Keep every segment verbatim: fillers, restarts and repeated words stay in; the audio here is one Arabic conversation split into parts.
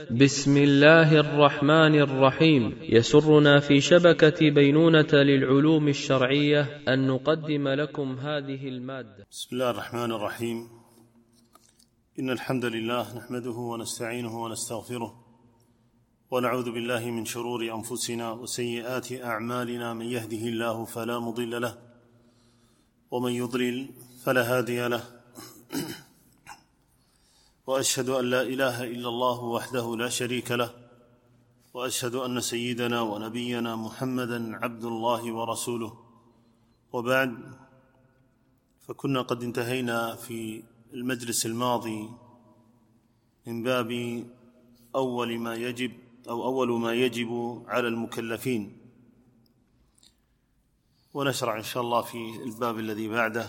بسم الله الرحمن الرحيم. يسرنا في شبكة بينونة للعلوم الشرعية أن نقدم لكم هذه المادة. بسم الله الرحمن الرحيم. إن الحمد لله نحمده ونستعينه ونستغفره ونعوذ بالله من شرور أنفسنا وسيئات أعمالنا. من يهده الله فلا مضل له ومن يضلل فلا هادي له، وأشهد أن لا إله إلا الله وحده لا شريك له، وأشهد أن سيدنا ونبينا محمدًا عبد الله ورسوله. وبعد، فكنا قد انتهينا في المجلس الماضي من باب أول ما يجب أو أول ما يجب على المكلفين، ونشرع إن شاء الله في الباب الذي بعده.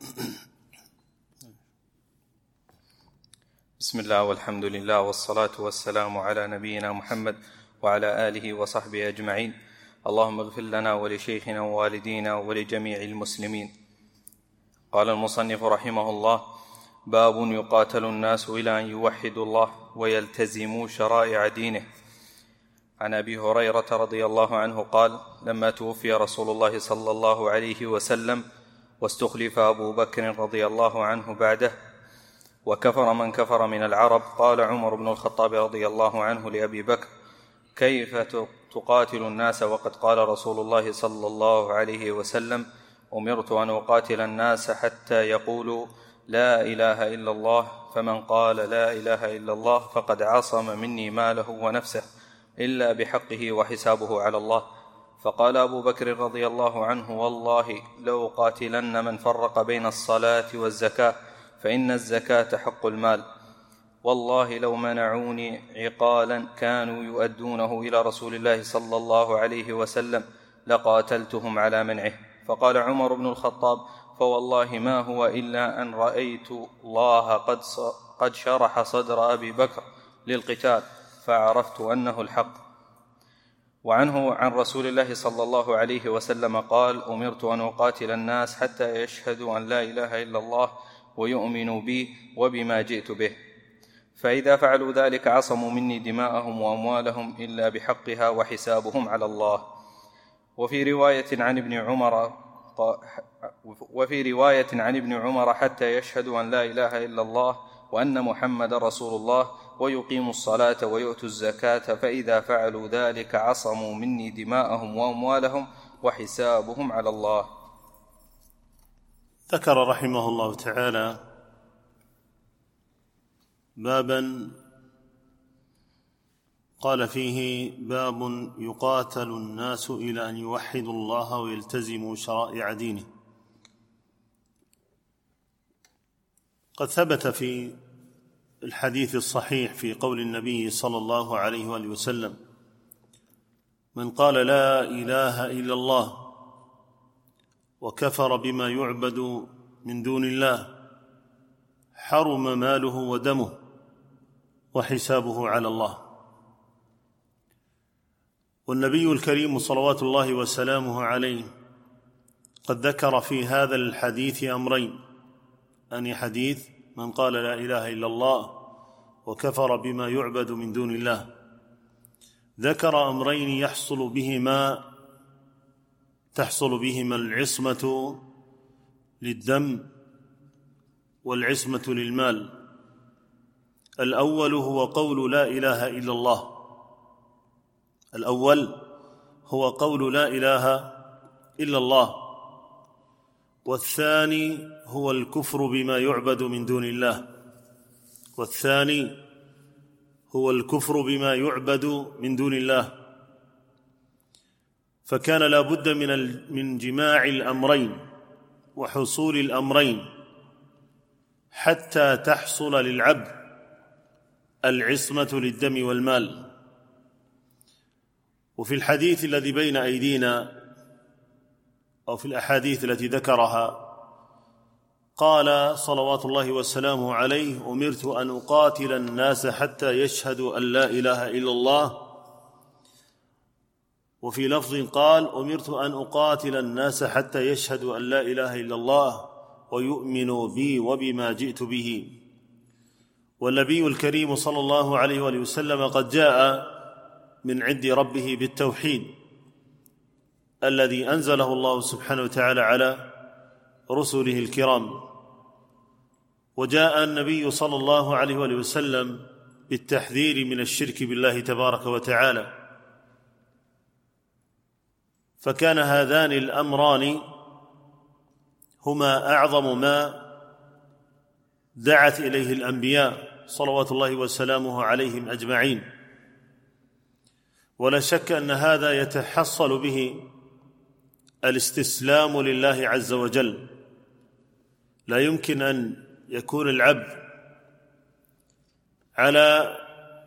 بسم الله والحمد لله والصلاة والسلام على نبينا محمد وعلى آله وصحبه أجمعين. اللهم اغفر لنا ولشيخنا ووالدينا ولجميع المسلمين. قال المصنف رحمه الله: باب يقاتل الناس إلى أن يوحدوا الله ويلتزموا شرائع دينه. عن أبي هريرة رضي الله عنه قال: لما توفي رسول الله صلى الله عليه وسلم واستخلف أبو بكر رضي الله عنه بعده وكفر من كفر من العرب، قال عمر بن الخطاب رضي الله عنه لأبي بكر: كيف تقاتل الناس وقد قال رسول الله صلى الله عليه وسلم: أمرت أن أقاتل الناس حتى يقولوا لا إله إلا الله، فمن قال لا إله إلا الله فقد عصم مني ماله ونفسه إلا بحقه وحسابه على الله. فقال أبو بكر رضي الله عنه: والله لو قاتلن من فرق بين الصلاة والزكاة، فإن الزكاة حق المال. والله لو منعوني عقالا كانوا يؤدونه إلى رسول الله صلى الله عليه وسلم لقاتلتهم على منعه. فقال عمر بن الخطاب: فوالله ما هو إلا أن رأيت الله قد قد شرح صدر أبي بكر للقتال فعرفت أنه الحق. وعنه عن رسول الله صلى الله عليه وسلم قال: أمرت أن أقاتل الناس حتى يشهدوا أن لا إله إلا الله ويؤمنوا بي وبما جئت به، فإذا فعلوا ذلك عصموا مني دماءهم وأموالهم إلا بحقها وحسابهم على الله. وفي رواية عن ابن عمر وفي رواية عن ابن عمر حتى يشهدوا أن لا إله إلا الله وأن محمد رسول الله ويقيموا الصلاة ويؤتوا الزكاة، فإذا فعلوا ذلك عصموا مني دماءهم وأموالهم وحسابهم على الله. ذكر رحمه الله تعالى بابا قال فيه: باب يقاتل الناس إلى أن يوحدوا الله ويلتزموا شرائع دينه. قد ثبت في الحديث الصحيح في قول النبي صلى الله عليه وآله وسلم: من قال لا إله إلا الله وكفر بما يعبد من دون الله حرم ماله ودمه وحسابه على الله. والنبي الكريم صلوات الله وسلامه عليه قد ذكر في هذا الحديث أمرين: أني حديث من قال لا إله إلا الله وكفر بما يعبد من دون الله، ذكر أمرين يحصل بهما تحصل بهما العصمة للدم والعصمة للمال. الأول هو قول لا إله إلا الله الأول هو قول لا إله إلا الله والثاني هو الكفر بما يعبد من دون الله والثاني هو الكفر بما يعبد من دون الله. فكان لا بد من من جماع الأمرين وحصول الأمرين حتى تحصل للعبد العصمة للدم والمال. وفي الحديث الذي بين أيدينا أو في الأحاديث التي ذكرها قال صلوات الله وسلامه عليه: أمرت أن أقاتل الناس حتى يشهدوا أن لا إله إلا الله. وفي لفظ قال: أمرت أن أقاتل الناس حتى يشهدوا أن لا إله إلا الله ويؤمنوا بي وبما جئت به. والنبي الكريم صلى الله عليه وآله وسلم قد جاء من عند ربه بالتوحيد الذي أنزله الله سبحانه وتعالى على رسله الكرام، وجاء النبي صلى الله عليه وآله وسلم بالتحذير من الشرك بالله تبارك وتعالى، فكان هذان الأمران هما أعظم ما دعت إليه الأنبياء صلوات الله وسلامه عليهم أجمعين، ولا شك أن هذا يتحصل به الاستسلام لله عز وجل. لا يمكن أن يكون العبد على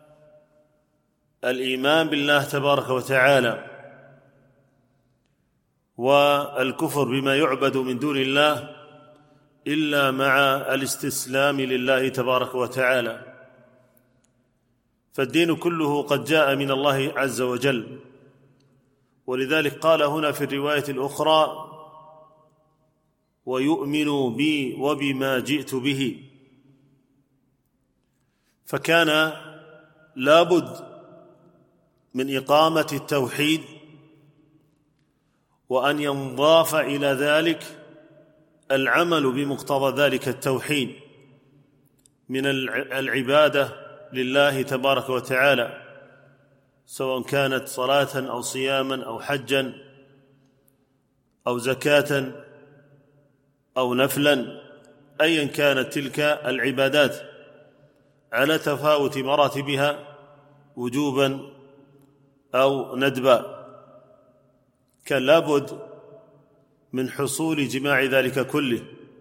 الإيمان بالله تبارك وتعالى والكفر بما يعبد من دون الله إلا مع الاستسلام لله تبارك وتعالى، فالدين كله قد جاء من الله عز وجل. ولذلك قال هنا في الرواية الأخرى: ويؤمن بي وبما جئت به. فكان لابد من إقامة التوحيد، وأن ينضاف إلى ذلك العمل بمقتضى ذلك التوحيد من العبادة لله تبارك وتعالى، سواء كانت صلاة أو صياما أو حجا أو زكاة أو نفلا، أيا كانت تلك العبادات على تفاوت مراتبها وجوبا أو ندبا، كان لابد من حصول جماع ذلك كله.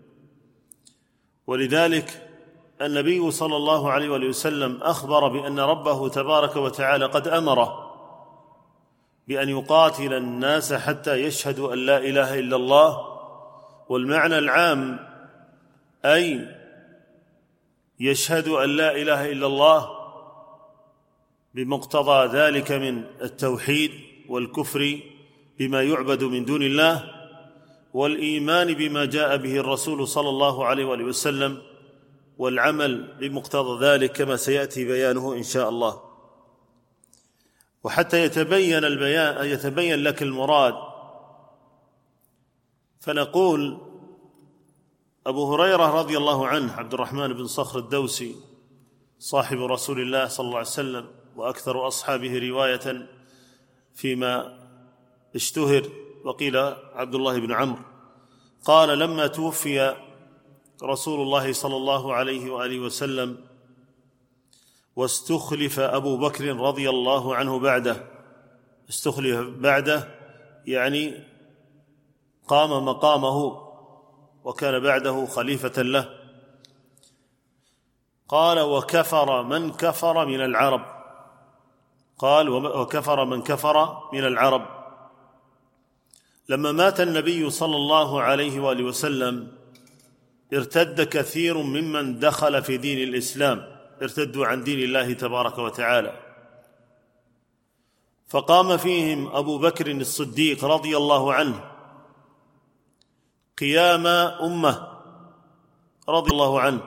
ولذلك النبي صلى الله عليه وآله وسلم أخبر بأن ربه تبارك وتعالى قد أمره بأن يقاتل الناس حتى يشهدوا أن لا إله إلا الله، والمعنى العام أي يشهدوا أن لا إله إلا الله بمقتضى ذلك من التوحيد والكفر بما يعبد من دون الله، والإيمان بما جاء به الرسول صلى الله عليه وآله وسلم، والعمل بمقتضى ذلك كما سيأتي بيانه إن شاء الله. وحتى يتبين البيان يتبين لك المراد، فنقول: أبو هريرة رضي الله عنه عبد الرحمن بن صخر الدوسي صاحب رسول الله صلى الله عليه وسلم وأكثر أصحابه رواية فيما اشتهر، وقيل عبد الله بن عمرو، قال: لما توفي رسول الله صلى الله عليه وآله وسلم واستخلف أبو بكر رضي الله عنه بعده، استخلف بعده يعني قام مقامه وكان بعده خليفة له، قال: وكفر من كفر من العرب، قال: وكفر من كفر من العرب. لما مات النبي صلى الله عليه وآله وسلم ارتد كثير ممن دخل في دين الإسلام، ارتدوا عن دين الله تبارك وتعالى، فقام فيهم أبو بكر الصديق رضي الله عنه قيام أمة رضي الله عنه،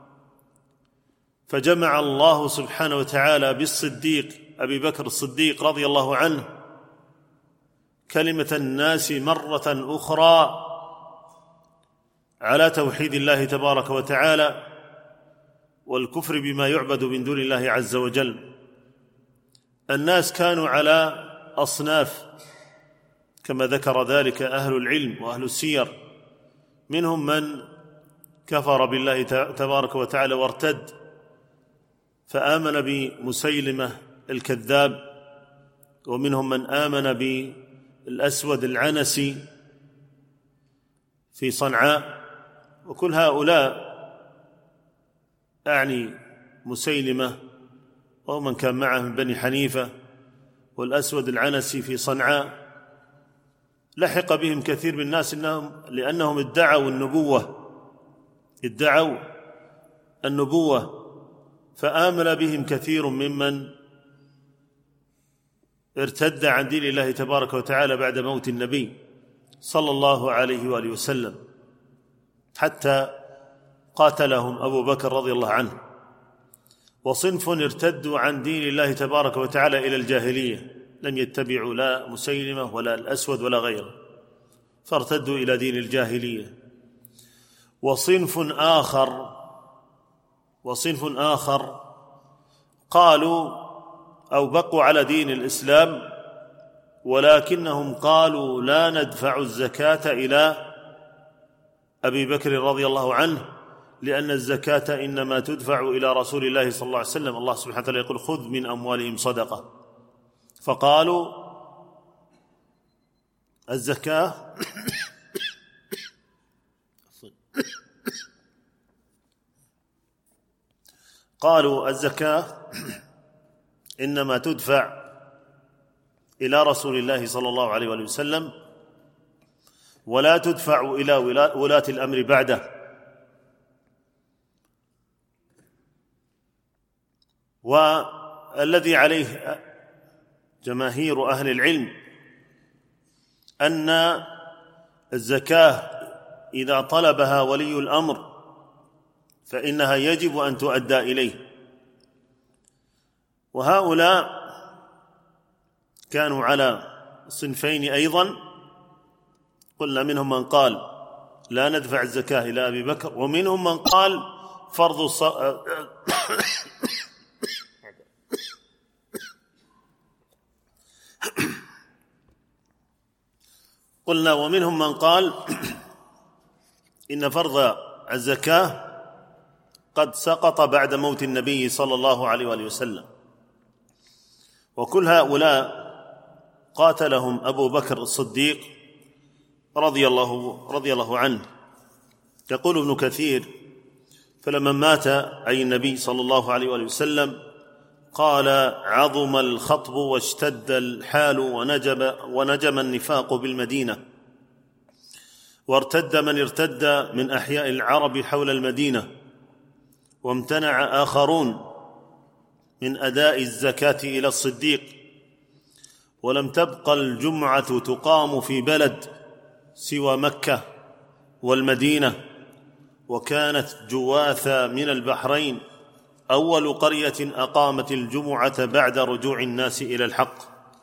فجمع الله سبحانه وتعالى بالصديق أبي بكر الصديق رضي الله عنه كلمة الناس مرة أخرى على توحيد الله تبارك وتعالى والكفر بما يعبد من دون الله عز وجل. الناس كانوا على أصناف كما ذكر ذلك أهل العلم وأهل السير، منهم من كفر بالله تبارك وتعالى وارتد فآمن بمسيلمة الكذاب، ومنهم من آمن بالأسود العنسي في صنعاء، وكل هؤلاء أعني مسيلمة ومن كان معه من بني حنيفة والأسود العنسي في صنعاء، لحق بهم كثير من الناس إنهم لأنهم ادعوا النبوة ادعوا النبوة فآمن بهم كثير ممن ارتد عن دين الله تبارك وتعالى بعد موت النبي صلى الله عليه وآله وسلم، حتى قاتلهم أبو بكر رضي الله عنه. وصنف ارتدوا عن دين الله تبارك وتعالى إلى الجاهلية، لم يتبعوا لا مسيلمة ولا الأسود ولا غيره، فارتدوا إلى دين الجاهلية. وصنف آخر وصنف آخر قالوا أو بقوا على دين الإسلام، ولكنهم قالوا لا ندفع الزكاة إلى أبي بكر رضي الله عنه، لأن الزكاة إنما تدفع إلى رسول الله صلى الله عليه وسلم. الله سبحانه وتعالى يقول: خذ من أموالهم صدقة. فقالوا الزكاة قالوا الزكاة إنما تدفع إلى رسول الله صلى الله عليه وسلم، ولا تدفع إلى ولاة الأمر بعده. والذي عليه جماهير أهل العلم أن الزكاة إذا طلبها ولي الأمر فإنها يجب أن تؤدى إليه. وهؤلاء كانوا على صنفين أيضا، قلنا منهم من قال لا ندفع الزكاة إلى أبي بكر، ومنهم من قال فرض الص... قلنا ومنهم من قال إن فرض الزكاة قد سقط بعد موت النبي صلى الله عليه وآله وسلم. وكل هؤلاء قاتلهم أبو بكر الصديق رضي الله, رضي الله عنه. يقول ابن كثير: فلما مات أي النبي صلى الله عليه وآله وسلم قال: عظم الخطب واشتد الحال ونجب, ونجم النفاق بالمدينة، وارتد من ارتد من أحياء العرب حول المدينة، وامتنع آخرون من أداء الزكاة إلى الصديق، ولم تبقى الجمعة تقام في بلد سوى مكة والمدينة، وكانت جواثة من البحرين أول قرية أقامت الجمعة بعد رجوع الناس إلى الحق،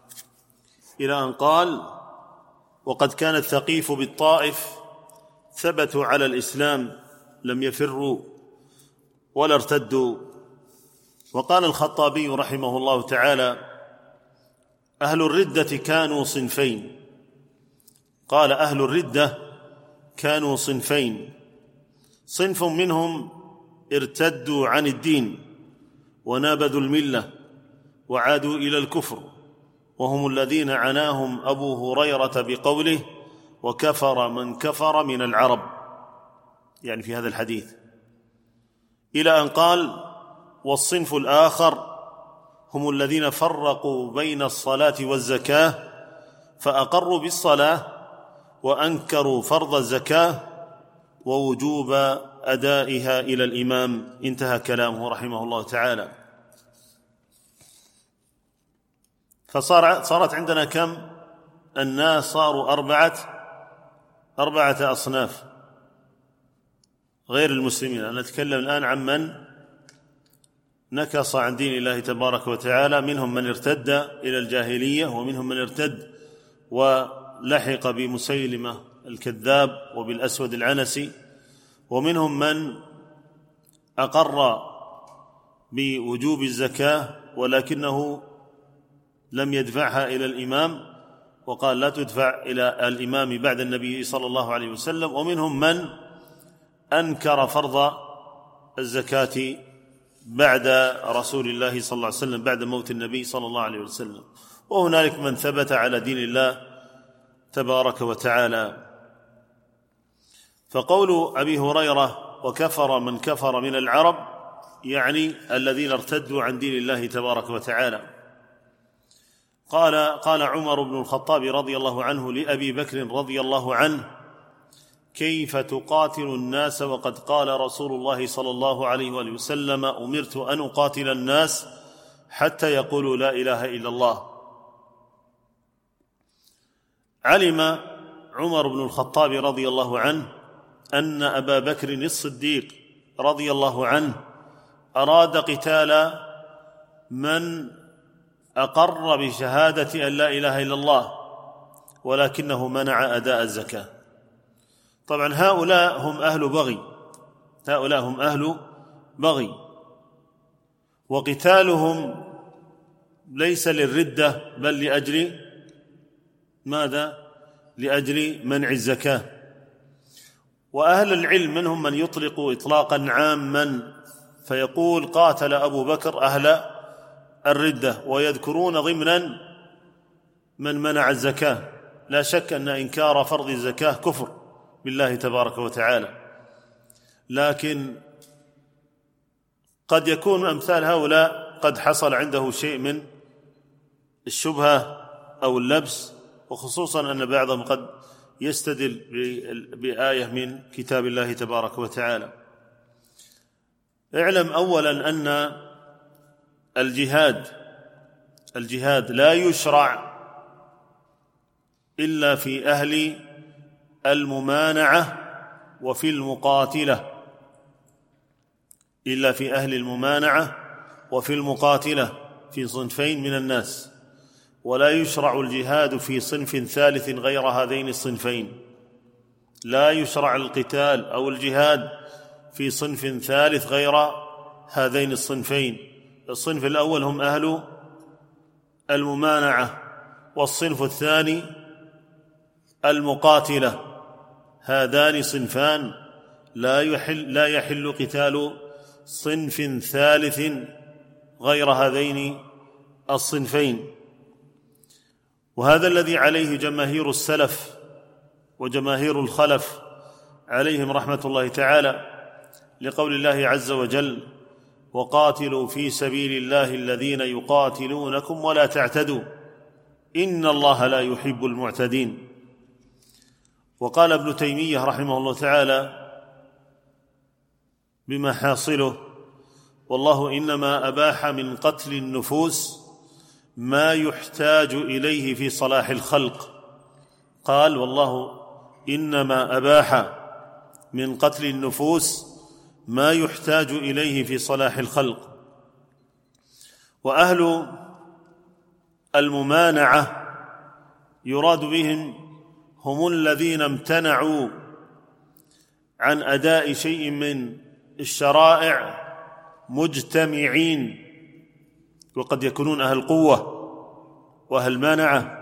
إلى أن قال: وقد كان الثقيف بالطائف ثبتوا على الإسلام لم يفروا ولا ارتدوا. وقال الخطابي رحمه الله تعالى: أهل الردة كانوا صنفين. قال: أهل الردة كانوا صنفين، صنف منهم ارتدوا عن الدين ونابذوا الملة وعادوا إلى الكفر، وهم الذين عناهم أبو هريرة بقوله: وكفر من كفر من العرب، يعني في هذا الحديث، إلى أن قال: والصنف الآخر هم الذين فرقوا بين الصلاة والزكاة، فأقروا بالصلاة وأنكروا فرض الزكاة ووجوب أدائها إلى الإمام. انتهى كلامه رحمه الله تعالى. فصارت عندنا كم؟ الناس صاروا أربعة أربعة أصناف غير المسلمين. أنا أتكلم الآن عن من نكص عن دين الله تبارك وتعالى، منهم من ارتد إلى الجاهلية، ومنهم من ارتد ولحق بمسيلمة الكذاب وبالأسود العنسي، ومنهم من أقر بوجوب الزكاة ولكنه لم يدفعها إلى الإمام وقال لا تدفع إلى الإمام بعد النبي صلى الله عليه وسلم، ومنهم من أنكر فرض الزكاة بعد رسول الله صلى الله عليه وسلم، بعد موت النبي صلى الله عليه وسلم، وهنالك من ثبت على دين الله تبارك وتعالى. فقول أبي هريرة: وكفر من كفر من العرب، يعني الذين ارتدوا عن دين الله تبارك وتعالى. قال قال عمر بن الخطاب رضي الله عنه لأبي بكر رضي الله عنه: كيف تقاتل الناس وقد قال رسول الله صلى الله عليه وآله وسلم: أمرت أن أقاتل الناس حتى يقولوا لا إله إلا الله. علم عمر بن الخطاب رضي الله عنه أن أبا بكر الصديق رضي الله عنه أراد قتال من أقر بشهادة أن لا إله إلا الله ولكنه منع أداء الزكاة. طبعا هؤلاء هم أهل بغي، هؤلاء هم أهل بغي، وقتالهم ليس للردة بل لأجل ماذا؟ لأجل منع الزكاة. وأهل العلم منهم من يطلق إطلاقا عاما فيقول قاتل أبو بكر أهل الردة، ويذكرون ضمنا من منع الزكاة. لا شك أن إنكار فرض الزكاة كفر بالله تبارك وتعالى، لكن قد يكون أمثال هؤلاء قد حصل عنده شيء من الشبهة أو اللبس، وخصوصا أن بعضهم قد يستدل بآية من كتاب الله تبارك وتعالى. اعلم أولا أن الجهاد الجهاد لا يشرع إلا في أهل الممانعة وفي المقاتلة، إلا في أهل الممانعة وفي المقاتلة، في صنفين من الناس، ولا يشرع الجهاد في صنف ثالث غير هذين الصنفين. لا يشرع القتال أو الجهاد في صنف ثالث غير هذين الصنفين. الصنف الأول هم أهل الممانعة، والصنف الثاني المقاتلة. هذان صنفان لا يحل, لا يحل قتال صنف ثالث غير هذين الصنفين. وهذا الذي عليه جماهير السلف وجماهير الخلف عليهم رحمة الله تعالى، لقول الله عز وجل: وقاتلوا في سبيل الله الذين يقاتلونكم ولا تعتدوا إن الله لا يحب المعتدين. وقال ابن تيمية رحمه الله تعالى بما حاصله: والله إنما أباح من قتل النفوس ما يحتاج إليه في صلاح الخلق. قال: والله إنما أباح من قتل النفوس ما يحتاج إليه في صلاح الخلق. وأهل الممانعة يراد بهم هم الذين امتنعوا عن أداء شيء من الشرائع مجتمعين، وقد يكونون أهل قوة وأهل مانعة.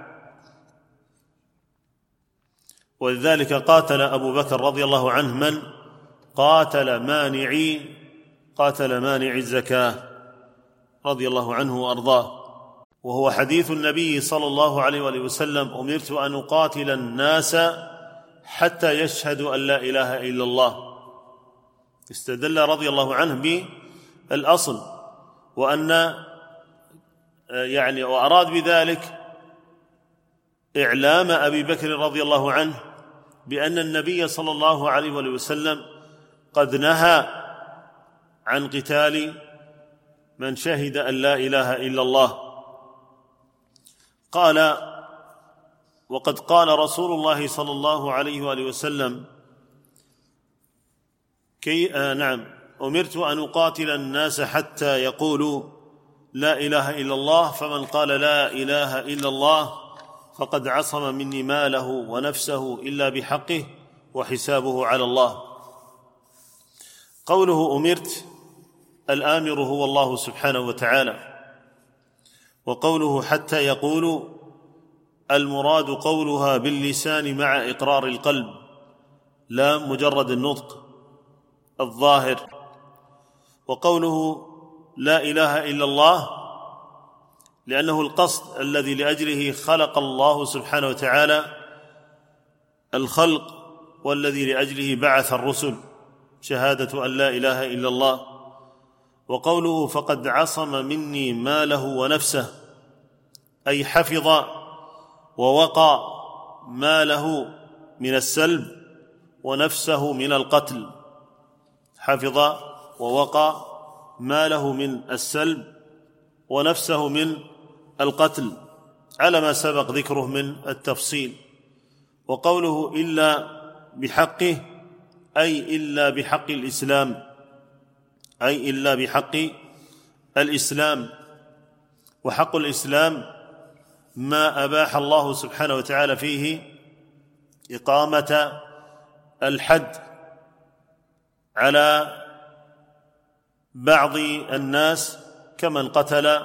ولذلك قاتل أبو بكر رضي الله عنه من قاتل مانعي قاتل مانع الزكاة رضي الله عنه وأرضاه. وهو حديث النبي صلى الله عليه وآله وسلم: أمرت أن أقاتل الناس حتى يشهدوا أن لا إله إلا الله. استدل رضي الله عنه بالأصل، وأن يعني وأراد بذلك إعلام أبي بكر رضي الله عنه بأن النبي صلى الله عليه وآله وسلم قد نهى عن قتال من شهد أن لا إله إلا الله. قال: وقد قال رسول الله صلى الله عليه وآله وسلم كي آه نعم أمرت أن أقاتل الناس حتى يقولوا لا إله إلا الله، فمن قال لا إله إلا الله فقد عصم مني ماله ونفسه إلا بحقه وحسابه على الله. قوله أمرت، الآمر هو الله سبحانه وتعالى. وقوله حتى يقولوا، المراد قولها باللسان مع إقرار القلب، لا مجرد النطق الظاهر. وقوله لا إله إلا الله لأنه القصد الذي لأجله خلق الله سبحانه وتعالى الخلق، والذي لأجله بعث الرسل، شهادة أن لا إله إلا الله. وقوله فقد عصم مني ماله ونفسه، أي حفظ ووقى ماله من السلب ونفسه من القتل. حفظ ووقى ماله من السلب ونفسه من القتل، على ما سبق ذكره من التفصيل. وقوله إلا بحقه، أي إلا بحق الإسلام، أي إلا بحق الإسلام. وحق الإسلام ما أباح الله سبحانه وتعالى فيه إقامة الحد على بعض الناس كمن قتل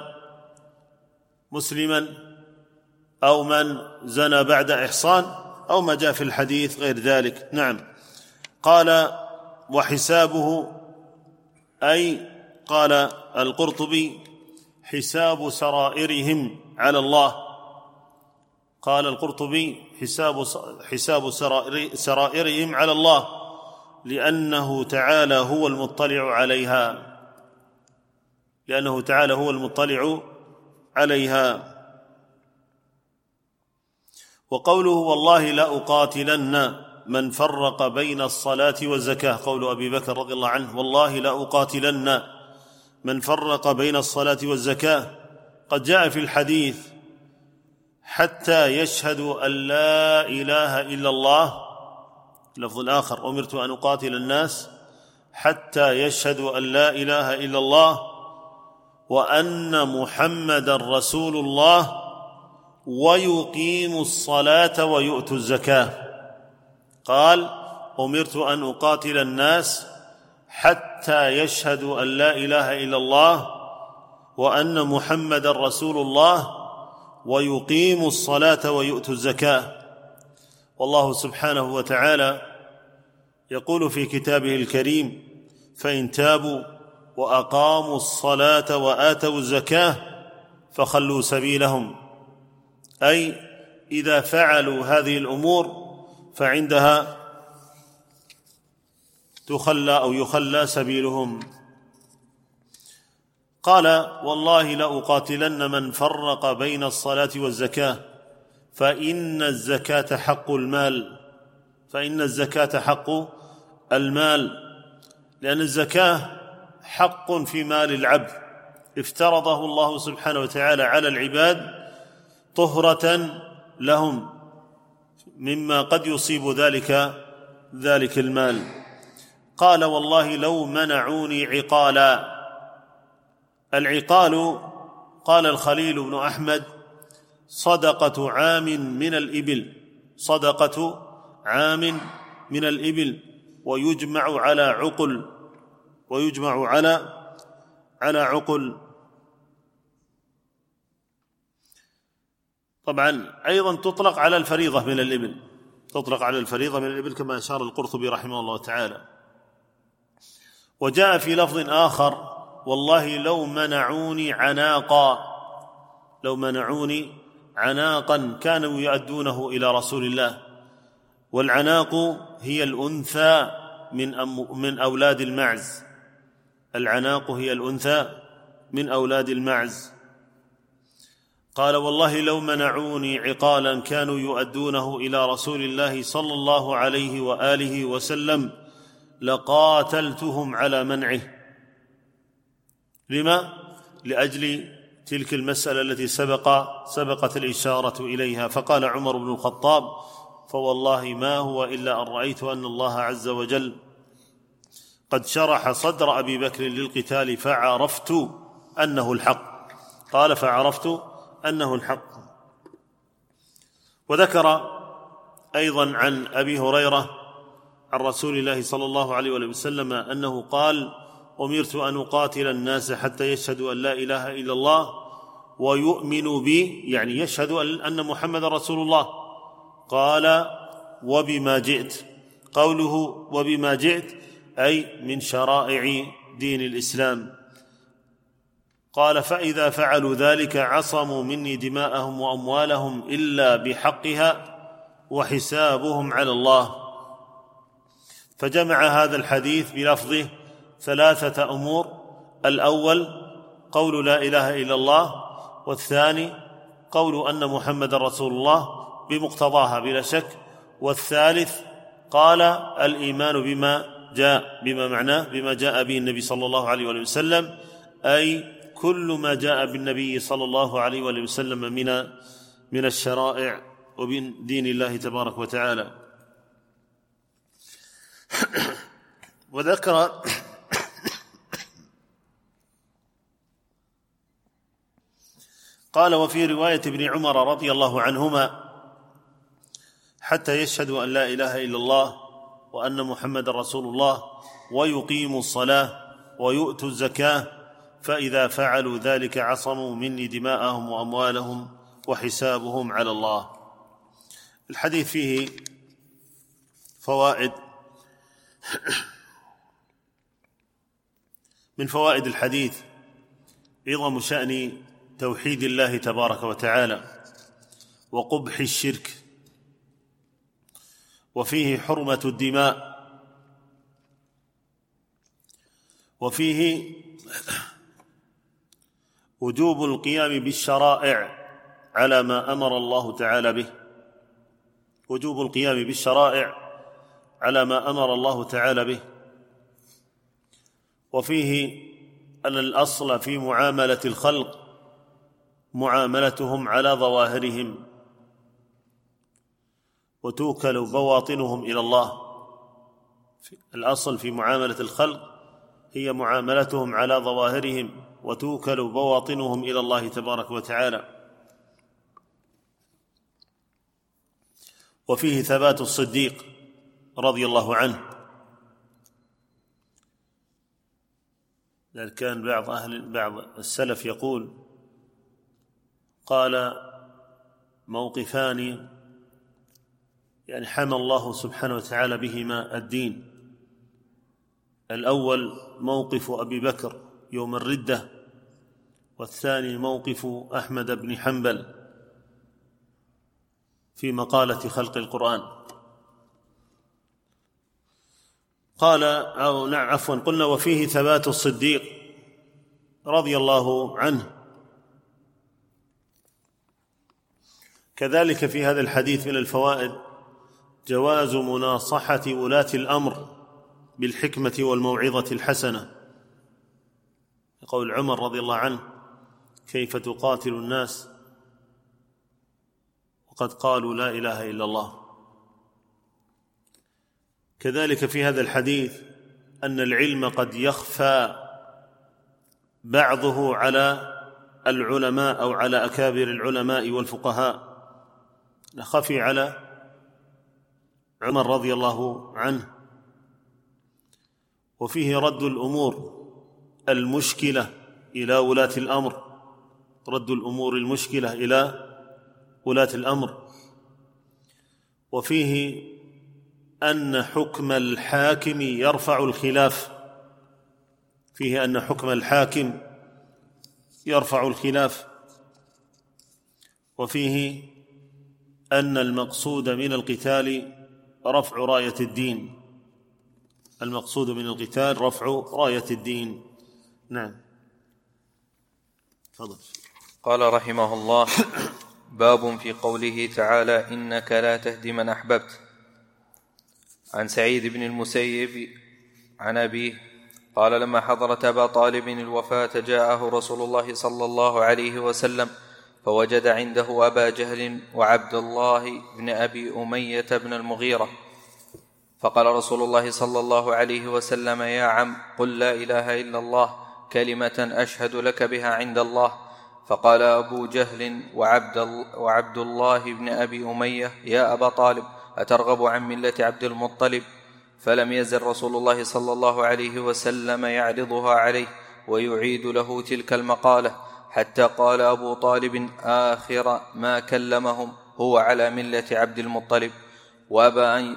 مسلما أو من زنى بعد إحصان أو ما جاء في الحديث غير ذلك. نعم. قال وحسابه، أي قال القرطبي حساب سرائرهم على الله. قال القرطبي حساب حساب سرائرهم على الله، لأنه تعالى هو المطلع عليها لأنه تعالى هو المطلع عليها. وقوله والله لأقاتلن من فرق بين الصلاة والزكاة، قول أبي بكر رضي الله عنه والله لأقاتلن من فرق بين الصلاة والزكاة، قد جاء في الحديث حتى يشهدوا أن لا إله إلا الله. لفظ الآخر أمرت أن أقاتل الناس حتى يشهدوا أن لا إله إلا الله وأن محمدا رسول الله ويقيموا الصلاة ويؤتوا الزكاة. قال أمرت أن أقاتل الناس حتى يشهدوا أن لا إله إلا الله وأن محمدا رسول الله ويقيموا الصلاة ويؤتوا الزكاة. والله سبحانه وتعالى يقول في كتابه الكريم فإن تابوا وأقاموا الصلاة وآتوا الزكاة فخلوا سبيلهم، أي إذا فعلوا هذه الأمور فعندها تخلى أو يخلى سبيلهم. قال والله لأقاتلن من فرق بين الصلاة والزكاة فإن الزكاة حق المال فإن الزكاة حق المال لأن الزكاة حق في مال العبد افترضه الله سبحانه وتعالى على العباد طهرة لهم مما قد يصيب ذلك ذلك المال. قال والله لو منعوني عقالا. العقال قال الخليل بن أحمد صدقة عام من الإبل صدقة عام من الإبل ويجمع على عقل ويجمع على على عقل. طبعا أيضا تطلق على الفريضة من الإبل تطلق على الفريضة من الإبل كما أشار القرطبي رحمه الله تعالى. وجاء في لفظ آخر والله لو منعوني عناقا لو منعوني عناقا كانوا يؤدونه إلى رسول الله. والعناق هي الأنثى من من أولاد المعز العناق هي الأنثى من أولاد المعز. قال والله لو منعوني عقالا كانوا يؤدونه إلى رسول الله صلى الله عليه وآله وسلم لقاتلتهم على منعه. لما؟ لأجل تلك المسألة التي سبق سبقت الإشارة إليها. فقال عمر بن الخطاب فوالله ما هو إلا أن رأيت أن الله عز وجل قد شرح صدر أبي بكر للقتال فعرفت أنه الحق. قال فعرفت أنه الحق. وذكر أيضا عن أبي هريرة عن رسول الله صلى الله عليه وسلم أنه قال أمرت أن أقاتل الناس حتى يشهدوا أن لا إله إلا الله ويؤمنوا بي، يعني يشهدوا أن محمد رسول الله. قال وبما جئت. قوله وبما جئت أي من شرائع دين الإسلام. قال فإذا فعلوا ذلك عصموا مني دماءهم وأموالهم إلا بحقها وحسابهم على الله. فجمع هذا الحديث بلفظه ثلاثة أمور: الأول قول لا إله إلا الله، والثاني قول أن محمد رسول الله بمقتضاها بلا شك، والثالث قال الإيمان بما جاء بما معناه بما جاء به النبي صلى الله عليه وسلم، أي كل ما جاء بالنبي صلى الله عليه وسلم من من الشرائع ومن دين الله تبارك وتعالى. وذكر قال: وفي رواية ابن عمر رضي الله عنهما: حتى يشهدوا أن لا إله إلا الله وأن محمد رسول الله ويقيموا الصلاة ويؤتوا الزكاة، فإذا فعلوا ذلك عصموا مني دماءهم وأموالهم وحسابهم على الله. الحديث فيه فوائد. من فوائد الحديث عظم شأن توحيد الله تبارك وتعالى وقبح الشرك، وفيه حرمة الدماء، وفيه وجوب القيام بالشرائع على ما أمر الله تعالى به، وجوب القيام بالشرائع على ما أمر الله تعالى به. وفيه أن الأصل في معاملة الخلق معاملتهم على ظواهرهم، وتوكل بواطنهم إلى الله. الأصل في معاملة الخلق هي معاملتهم على ظواهرهم، وتوكل بواطنهم إلى الله تبارك وتعالى. وفيه ثبات الصديق رضي الله عنه، لأن كان بعض أهل بعض السلف يقول: قال موقفان يعني حمى الله سبحانه وتعالى بهما الدين. الأول موقف أبي بكر يوم الردة، والثاني موقف أحمد بن حنبل في مقالة خلق القرآن. قال أو نعم عفوا قلنا: وفيه ثبات الصديق رضي الله عنه. كذلك في هذا الحديث من الفوائد جواز مناصحة ولاة الأمر بالحكمة والموعظة الحسنة، يقول عمر رضي الله عنه: كيف تقاتل الناس وقد قالوا لا إله إلا الله. كذلك في هذا الحديث أن العلم قد يخفى بعضه على العلماء أو على أكابر العلماء والفقهاء، خفي على عمر رضي الله عنه. وفيه رد الأمور المشكلة إلى ولاة الأمر، رد الأمور المشكلة إلى ولاة الأمر. وفيه أن حكم الحاكم يرفع الخلاف، فيه أن حكم الحاكم يرفع الخلاف. وفيه أن المقصود من القتال رفع راية الدين، المقصود من القتال رفع راية الدين. نعم، تفضل. قال رحمه الله: باب في قوله تعالى: إنك لا تهدي من أحببت. عن سعيد بن المسيب عن أبيه قال: لما حضرت أبا طالب الوفاة جاءه رسول الله صلى الله عليه وسلم فوجد عنده أبا جهل وعبد الله بن أبي أمية بن المغيرة، فقال رسول الله صلى الله عليه وسلم: يا عم، قل لا إله إلا الله كلمة أشهد لك بها عند الله. فقال أبو جهل وعبد, وعبد الله بن أبي أمية: يا أبا طالب، أترغب عن ملة عبد المطلب؟ فلم يزل رسول الله صلى الله عليه وسلم يعرضها عليه ويعيد له تلك المقالة، حتى قال أبو طالب آخر ما كلمهم: هو على ملة عبد المطلب. وأبى أن,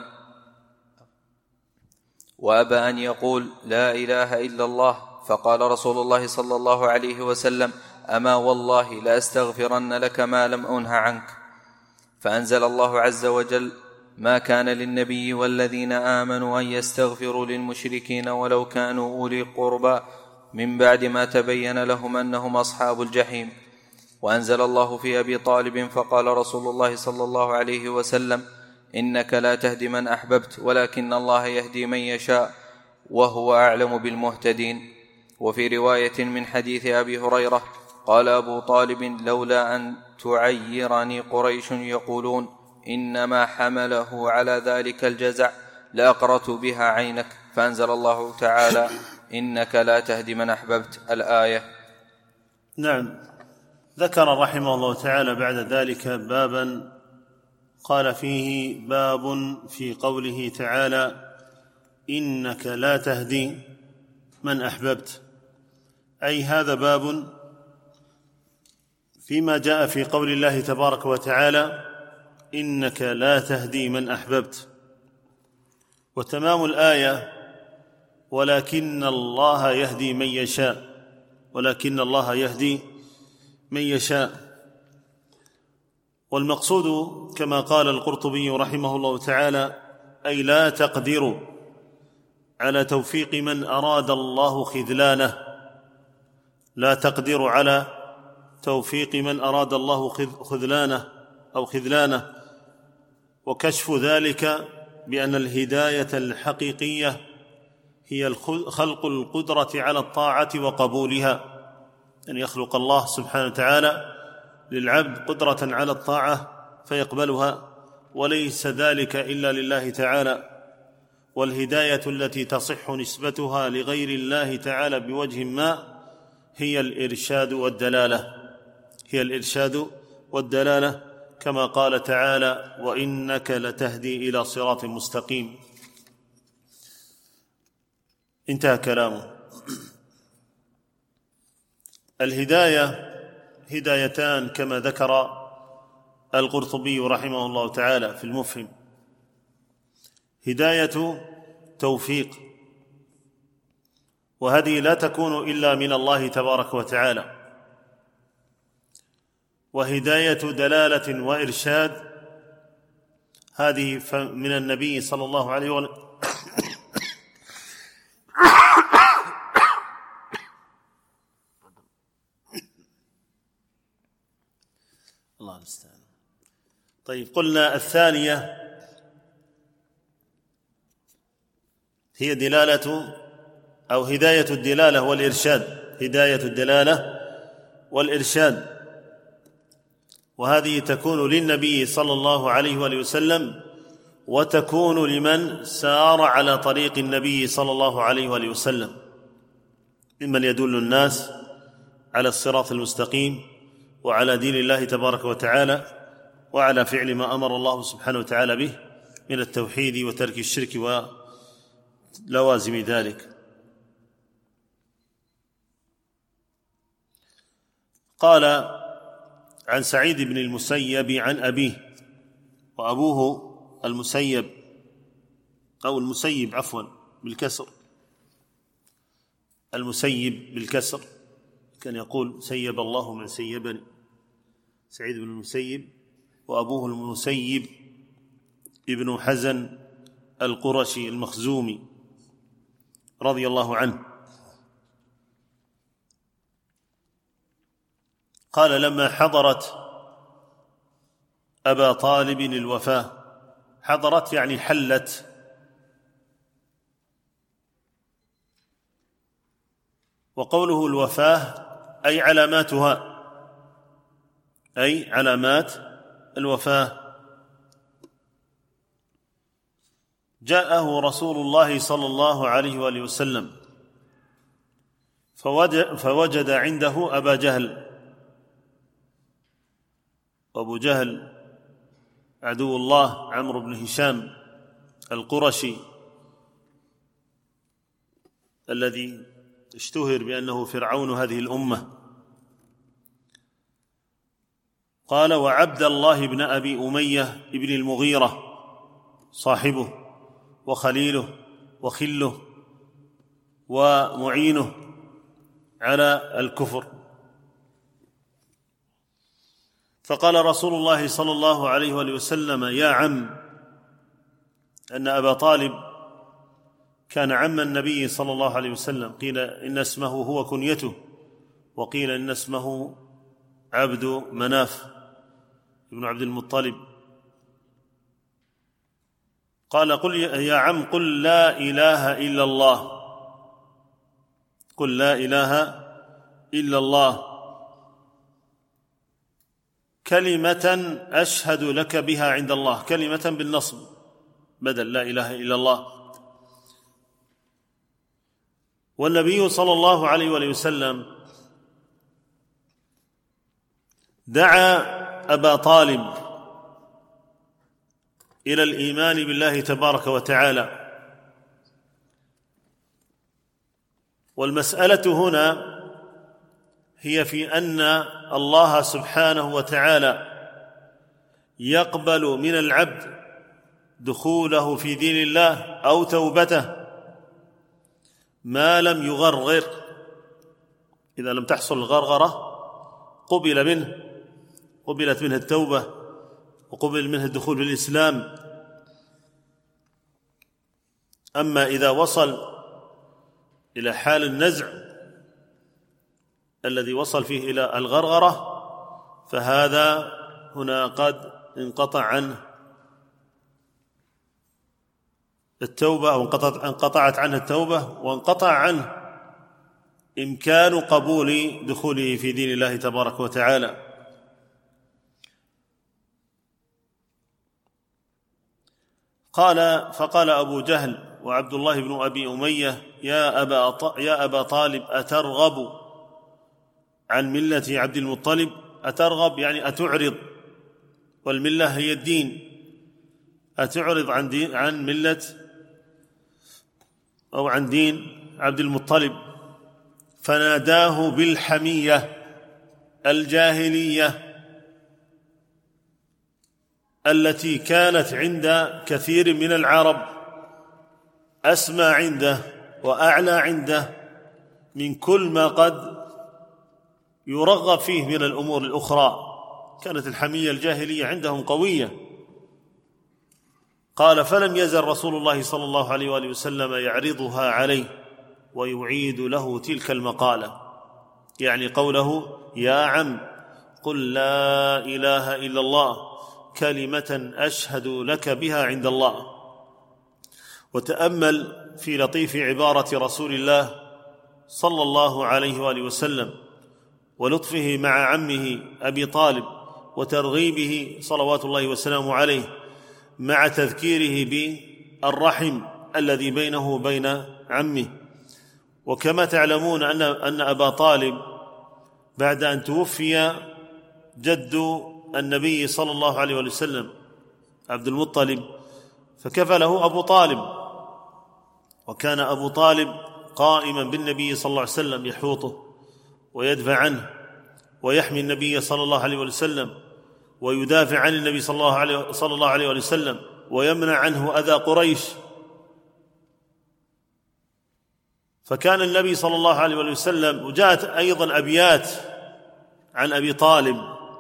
وأبى أن يقول لا إله إلا الله. فقال رسول الله صلى الله عليه وسلم: أما والله لأستغفرن لك ما لم أنه عنك. فأنزل الله عز وجل: ما كان للنبي والذين آمنوا أن يستغفروا للمشركين ولو كانوا أولي قربى من بعد ما تبين لهم أنهم أصحاب الجحيم. وأنزل الله في أبي طالب فقال رسول الله صلى الله عليه وسلم: إنك لا تهدي من أحببت ولكن الله يهدي من يشاء وهو أعلم بالمهتدين. وفي رواية من حديث أبي هريرة قال أبو طالب: لولا أن تعيرني قريش يقولون إنما حمله على ذلك الجزع لأقرت بها عينك. فأنزل الله تعالى: إنك لا تهدي من أحببت، الآية. نعم. ذكر رحمه الله تعالى بعد ذلك بابا قال فيه: باب في قوله تعالى: إنك لا تهدي من أحببت. أي هذا باب فيما جاء في قول الله تبارك وتعالى: إنك لا تهدي من أحببت. وتمام الآية: ولكن الله يهدي من يشاء، ولكن الله يهدي من يشاء. والمقصود كما قال القرطبي رحمه الله تعالى: أي لا تقدر على توفيق من أراد الله خذلانه، لا تقدر على توفيق من أراد الله خذلانه أو خذلانه. وكشف ذلك بأن الهداية الحقيقية هي خلق القدرة على الطاعة وقبولها، أن يخلق الله سبحانه وتعالى للعبد قدرة على الطاعة فيقبلها، وليس ذلك إلا لله تعالى. والهداية التي تصح نسبتها لغير الله تعالى بوجه ما هي الإرشاد والدلالة، هي الإرشاد والدلالة، كما قال تعالى: وإنك لتهدي إلى صراط مستقيم. انتهى كلامه. الهداية هدايتان كما ذكر القرطبي رحمه الله تعالى في المفهم: هداية توفيق، وهذه لا تكون إلا من الله تبارك وتعالى، وهداية دلالة وإرشاد هذه من النبي صلى الله عليه وسلم الله المستعان. طيب، قلنا الثانية هي دلالة أو هداية الدلالة والإرشاد، هداية الدلالة والإرشاد، وهذه تكون للنبي صلى الله عليه وآله وسلم، وتكون لمن سار على طريق النبي صلى الله عليه وآله وسلم، ممن يدل الناس على الصراط المستقيم وعلى دين الله تبارك وتعالى، وعلى فعل ما أمر الله سبحانه وتعالى به من التوحيد وترك الشرك ولوازم ذلك. قال عن سعيد بن المسيب عن أبيه، وأبوه المسيب أو المسيب عفوا بالكسر، المسيب بالكسر، كان يقول: سيب الله من سيبني، سعيد بن المسيب، وأبوه المسيب ابن حزن القرشي المخزومي رضي الله عنه. قال: لما حضرت أبا طالب الوفاة، حضرت يعني حلت، وقوله الوفاة أي علاماتها، أي علامات الوفاة. جاءه رسول الله صلى الله عليه وآله وسلم فوجد عنده أبا جهل، وأبو جهل عدو الله عمرو بن هشام القرشي الذي اشتهر بأنه فرعون هذه الأمة. قال: وعبد الله بن أبي أمية بن المغيرة صاحبه وخليله وخله ومعينه على الكفر. فقال رسول الله صلى الله عليه وآله وسلم: يا عم، أن أبا طالب كان عم النبي صلى الله عليه وسلم، قيل إن اسمه هو كنيته، وقيل إن اسمه عبد مناف ابن عبد المطلب. قال: قل يا عم، قل لا إله إلا الله، قل لا إله إلا الله، كلمة أشهد لك بها عند الله، كلمة بالنصب بدل لا إله إلا الله. والنبي صلى الله عليه وآله وسلم دعا أبا طالب إلى الإيمان بالله تبارك وتعالى. والمسألة هنا هي في أن الله سبحانه وتعالى يقبل من العبد دخوله في دين الله أو توبته ما لم يغرغر. إذا لم تحصل الغرغرة قبل منه قبلت منه التوبة وقبل منه الدخول في الإسلام. أما إذا وصل إلى حال النزع الذي وصل فيه إلى الغرغرة فهذا هنا قد انقطع عنه التوبة أو انقطعت عنه التوبة وانقطع عنه إمكان قبول دخوله في دين الله تبارك وتعالى. قال فقال أبو جهل وعبد الله بن أبي أمية يا أبا, يا أبا طالب أترغب عن ملة عبد المطلب؟ أترغب يعني أتعرض، والملة هي الدين. أتعرض عن دين عن ملة أو عن دين عبد المطلب؟ فناداه بالحمية الجاهلية التي كانت عند كثير من العرب أسمى عنده وأعلى عنده من كل ما قد يرغب فيه من الأمور الأخرى. كانت الحمية الجاهلية عندهم قوية. قال فلم يزل رسول الله صلى الله عليه وآله وسلم يعرضها عليه ويعيد له تلك المقالة، يعني قوله يا عم قل لا إله إلا الله كلمة أشهد لك بها عند الله. وتأمل في لطيف عبارة رسول الله صلى الله عليه وآله وسلم ولطفه مع عمه أبي طالب وترغيبه صلوات الله وسلامه عليه مع تذكيره بالرحم الذي بينه وبين عمه. وكما تعلمون أن أن أبا طالب بعد أن توفي جد النبي صلى الله عليه وسلم عبد المطلب فكفله أبو طالب، وكان أبو طالب قائما بالنبي صلى الله عليه وسلم يحوطه ويدفع عنه ويحمي النبي صلى الله عليه وسلم ويدافع عن النبي صلى الله عليه صلى الله عليه وسلم ويمنع عنه أذى قريش. فكان النبي صلى الله عليه وسلم، وجاءت أيضا أبيات عن أبي طالب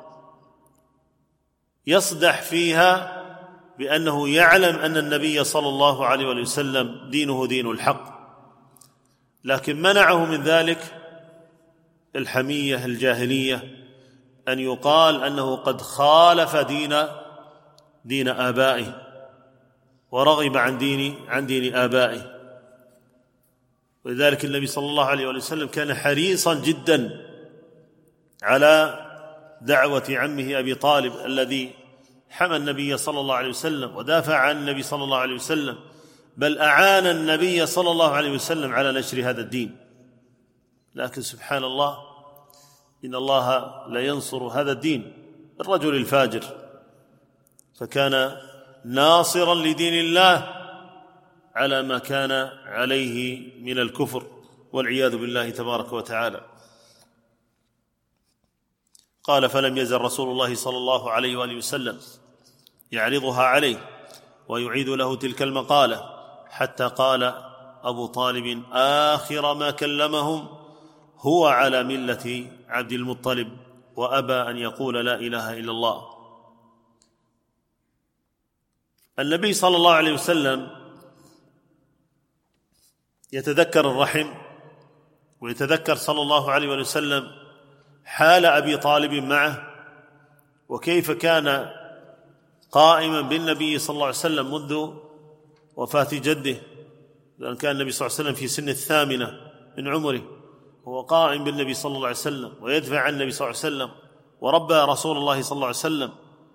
يصدح فيها بأنه يعلم أن النبي صلى الله عليه وسلم دينه دين الحق، لكن منعه من ذلك الحمية الجاهلية أن يقال أنه قد خالف دين دين آبائه ورغب عن دين عن دين آبائه. ولذلك النبي صلى الله عليه وسلم كان حريصا جدا على دعوة عمه أبي طالب الذي حمى النبي صلى الله عليه وسلم ودافع عن النبي صلى الله عليه وسلم، بل أعان النبي صلى الله عليه وسلم على نشر هذا الدين. لكن سبحان الله إن الله لا ينصر هذا الدين الرجل الفاجر، فكان ناصرا لدين الله على ما كان عليه من الكفر والعياذ بالله تبارك وتعالى. قال فلم يزل رسول الله صلى الله عليه وآله وسلم يعرضها عليه ويعيد له تلك المقالة حتى قال أبو طالب آخر ما كلمهم هو على ملة عبد المطلب وأبى أن يقول لا إله إلا الله. النبي صلى الله عليه وسلم يتذكر الرحم ويتذكر صلى الله عليه وسلم حال أبي طالب معه وكيف كان قائما بالنبي صلى الله عليه وسلم منذ وفاة جده، لأن كان النبي صلى الله عليه وسلم في سن الثامنة من عمره وهو قائم بالنبي صلى الله عليه وسلم ويدفع عن النبي صلى الله عليه وسلم، وربى رسول الله صلى الله عليه وسلم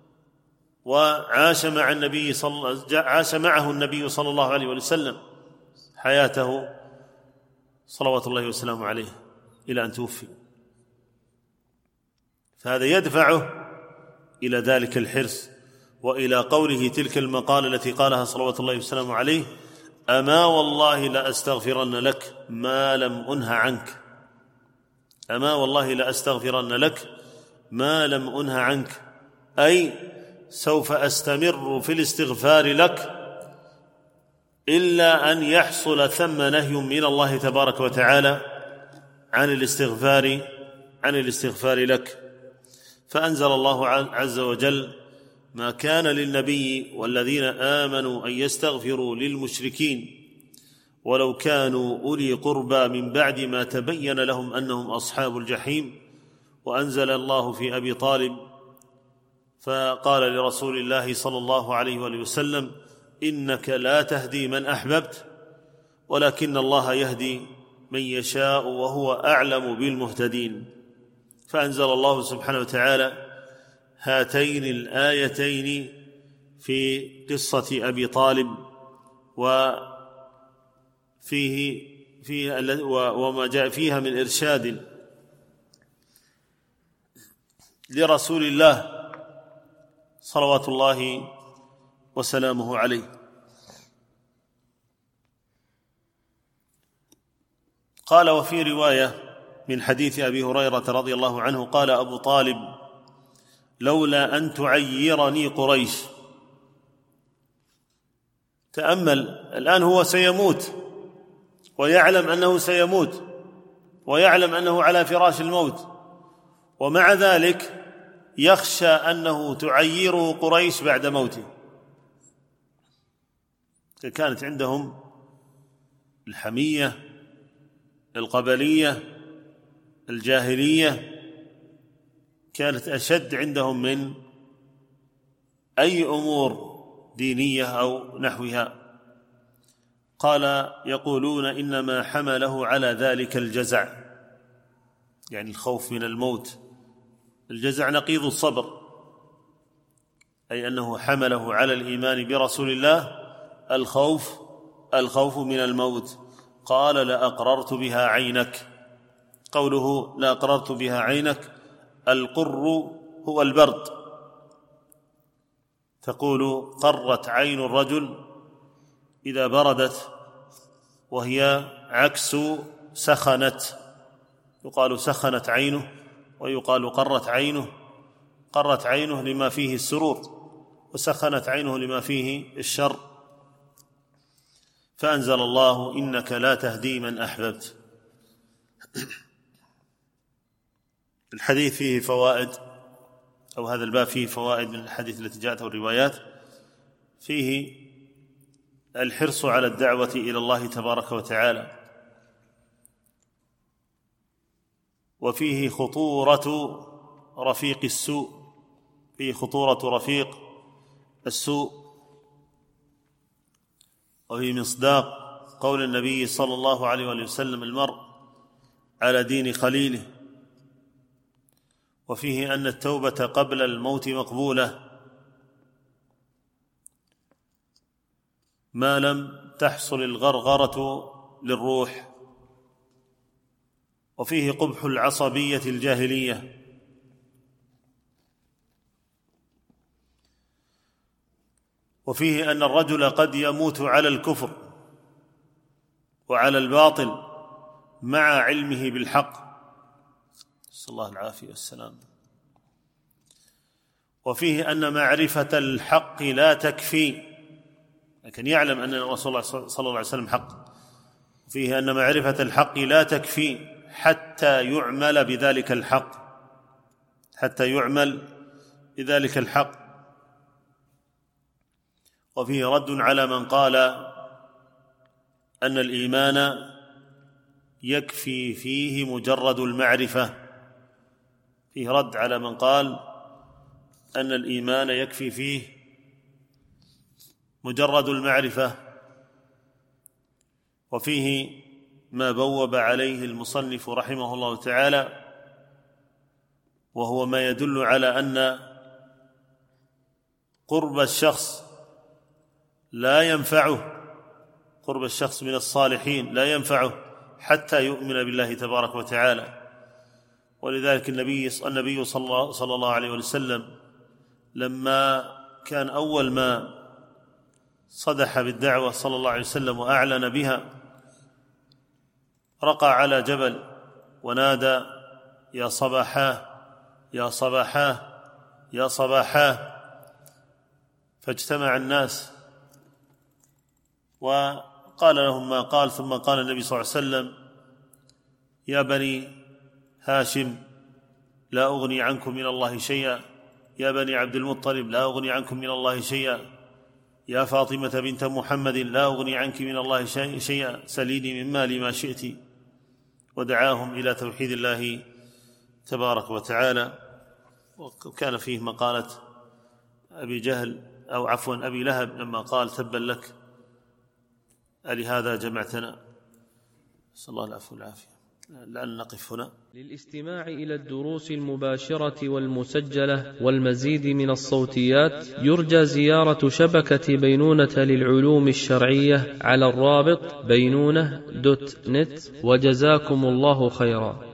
وعاش مع النبي صلى عاش معه النبي صلى الله عليه وسلم حياته صلوات الله وسلامه عليه إلى أن توفي. فهذا يدفعه إلى ذلك الحرص وإلى قوله تلك المقالة التي قالها صلوات الله وسلامه عليه: أما والله لأستغفرن لك ما لم أنه عنك، أما والله لأستغفرن لك ما لم أنه عنك، أي سوف أستمر في الاستغفار لك إلا أن يحصل ثم نهي من الله تبارك وتعالى عن الاستغفار عن الاستغفار لك. فأنزل الله عز وجل: ما كان للنبي والذين آمنوا أن يستغفروا للمشركين ولو كانوا أولي قربى من بعد ما تبين لهم أنهم أصحاب الجحيم. وأنزل الله في أبي طالب فقال لرسول الله صلى الله عليه وآله وسلم: إنك لا تهدي من أحببت ولكن الله يهدي من يشاء وهو أعلم بالمهتدين. فأنزل الله سبحانه وتعالى هاتين الآيتين في قصة أبي طالب وفيه فيه وما جاء فيها من إرشاد لرسول الله صلوات الله وسلامه عليه. قال: وفي رواية من حديث أبي هريرة رضي الله عنه قال أبو طالب: لولا أن تعيرني قريش. تأمل، الآن هو سيموت ويعلم أنه سيموت ويعلم أنه على فراش الموت، ومع ذلك يخشى أنه تعيره قريش بعد موته. كانت عندهم الحمية القبلية الجاهلية كانت أشد عندهم من أي أمور دينية أو نحوها. قال: يقولون إنما حمله على ذلك الجزع، يعني الخوف من الموت. الجزع نقيض الصبر، أي أنه حمله على الإيمان برسول الله الخوف الخوف من الموت. قال: لأقررت بها عينك. قوله لأقررت بها عينك، القر هو البرد. تقول: قرت عين الرجل إذا بردت، وهي عكس سخنت. يقال سخنت عينه ويقال قرت عينه. قرت عينه لما فيه السرور، وسخنت عينه لما فيه الشر. فأنزل الله: إنك لا تهدي من أحببت. الحديث فيه فوائد، أو هذا الباب فيه فوائد من الحديث التي جاءته الروايات. فيه الحرص على الدعوة إلى الله تبارك وتعالى، وفيه خطورة رفيق السوء فيه خطورة رفيق السوء وفي مصداق قول النبي صلى الله عليه وآله وسلم: المرء على دين خليله. وفيه أن التوبة قبل الموت مقبولة ما لم تحصل الغرغرة للروح. وفيه قبح العصبية الجاهلية. وفيه أن الرجل قد يموت على الكفر وعلى الباطل مع علمه بالحق، نسأل الله العافية والسلام. وفيه أن معرفة الحق لا تكفي، لكن يعلم أن الرسول صلى الله عليه وسلم حق. وفيه أن معرفة الحق لا تكفي حتى يعمل بذلك الحق حتى يعمل بذلك الحق. وفيه رد على من قال أن الإيمان يكفي فيه مجرد المعرفة. فيه رد على من قال أن الإيمان يكفي فيه مجرد المعرفة. وفيه ما بوب عليه المصنف رحمه الله تعالى، وهو ما يدل على أن قرب الشخص لا ينفعه قرب الشخص من الصالحين لا ينفعه حتى يؤمن بالله تبارك وتعالى. ولذلك النبي النبي صلى الله عليه وسلم لما كان أول ما صدح بالدعوة صلى الله عليه وسلم وأعلن بها رقى على جبل ونادى يا صباحاه يا صباحاه يا صباحاه، فاجتمع الناس وقال لهم ما قال، ثم قال النبي صلى الله عليه وسلم يا بني هاشم لا أغني عنكم من الله شيئا، يا بني عبد المطلب لا أغني عنكم من الله شيئا، يا فاطمة بنت محمد لا أغني عنك من الله شيئا، سليني من مالي ما شئت. ودعاهم إلى توحيد الله تبارك وتعالى. وكان فيه مقالة أبي جهل أو عفوا أبي لهب لما قال تبا لك ألهذا جمعتنا، نسأل الله العفو والعافية. لعل نقف هنا. للاستماع إلى الدروس المباشرة والمسجلة والمزيد من الصوتيات يرجى زيارة شبكة بينونة للعلوم الشرعية على الرابط بينونة دوت نت، وجزاكم الله خيرا.